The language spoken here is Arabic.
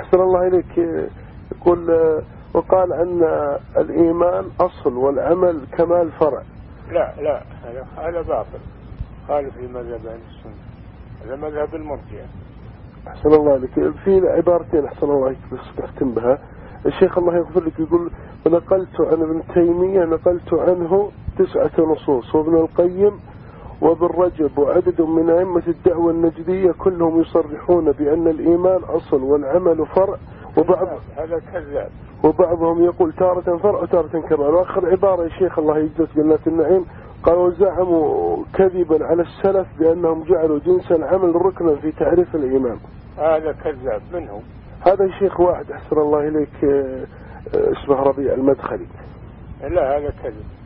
أحسن الله إليك. يقول وقال أن الإيمان أصل والعمل كمال فرع. لا هذا باطل، خالف لمذهب أهل السنة، هذا مذهب المرجئة. أحسن الله إليك. في عبارتين أحسن الله إليك بس أختم بها. الشيخ الله يغفر لك يقول ونقلت عن ابن تيمية نقلت عنه 9 نصوص، وابن القيم وابن رجب وعدد من أئمة الدعوة النجدية كلهم يصرحون بأن الإيمان أصل والعمل فرع، هذا كذاب. وبعضهم يقول تارة فرع وتارة كمال. وآخر عبارة يا شيخ الله يجزاك جنات النعيم قالوا زعموا كذبا على السلف بأنهم جعلوا جنس العمل ركنا في تعريف الإيمان. هذا كذاب منهم. هذا شيخ واحد أحسن الله إليك اسمه ربيع المدخلي. لا هذا كذب.